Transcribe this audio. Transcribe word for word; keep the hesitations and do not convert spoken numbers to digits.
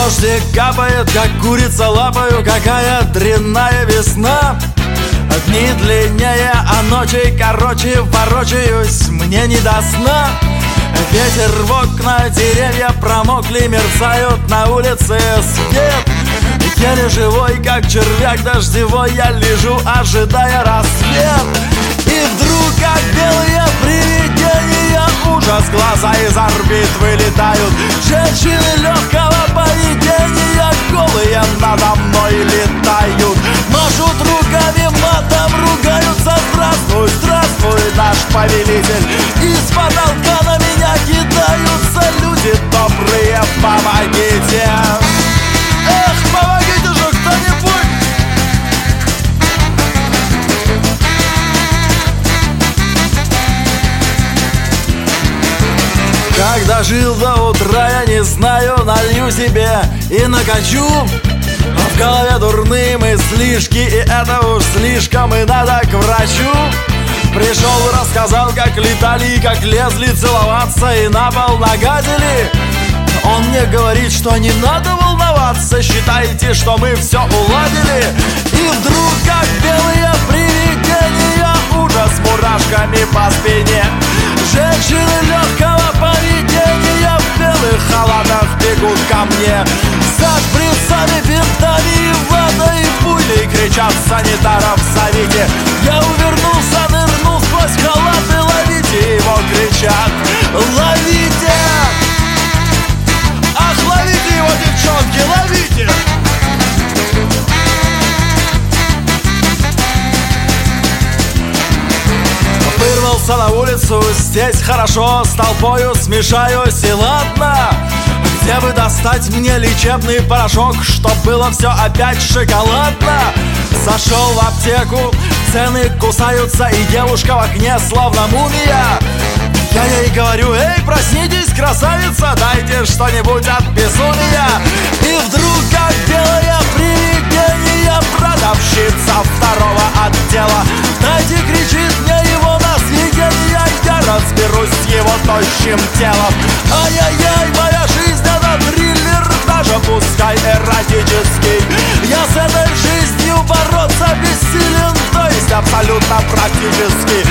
Дождик капает, как курица лапаю, какая дрянная весна. Дни длиннее, а ночи короче, ворочаюсь, мне не до сна. Ветер в окна, деревья промокли, мерцают на улице свет. Еле живой, как червяк дождевой, я лежу, ожидая рассвет. И вдруг, как белые привидения, ужас, глаза из орбит вылетают. Женщины легкого поведения, голые надо мной летают. Машут руками, матом ругаются. Здравствуй, здравствуй, наш повелитель. Из потолка на меня кидаются люди добрые, помогите. Эх, помогите же кто-нибудь! Когда жил до утра, я не знаю, налью себе и накачу. А в голове дурные мыслишки, и это уж слишком, и надо к врачу. Пришел и рассказал, как летали и как лезли целоваться, и на пол нагадили. Он мне говорит, что не надо волноваться, считайте, что мы все уладили. И вдруг, как белые привидения, ужас мурашками по спине. Женщины легкого поведения в белых халатах бегут ко мне. За шприцами, бинтами и водой пулей кричат санитаров «Зовите!». Я увернулся, нырнул сквозь халат и ловите его, кричат «Ловите!». Ах, ловите его, девчонки, ловите! Вырвался на улицу, здесь хорошо, с толпою смешаюсь, и ладно. Где бы достать мне лечебный порошок, чтоб было все опять шоколадно? Зашел в аптеку, цены кусаются, и девушка в окне словно мумия. Я ей говорю: эй, проснитесь, красавица, дайте что-нибудь от безумия. И вдруг, как белое привидение, продавщица второго отдела: дайте, кричит мне, его на свидетелье, я разберусь с его тощим телом. Ай-яй-яй, моя жизнь это триллер, даже пускай эротический. Я с этой жизнью бороться бессилен, то есть абсолютно практически.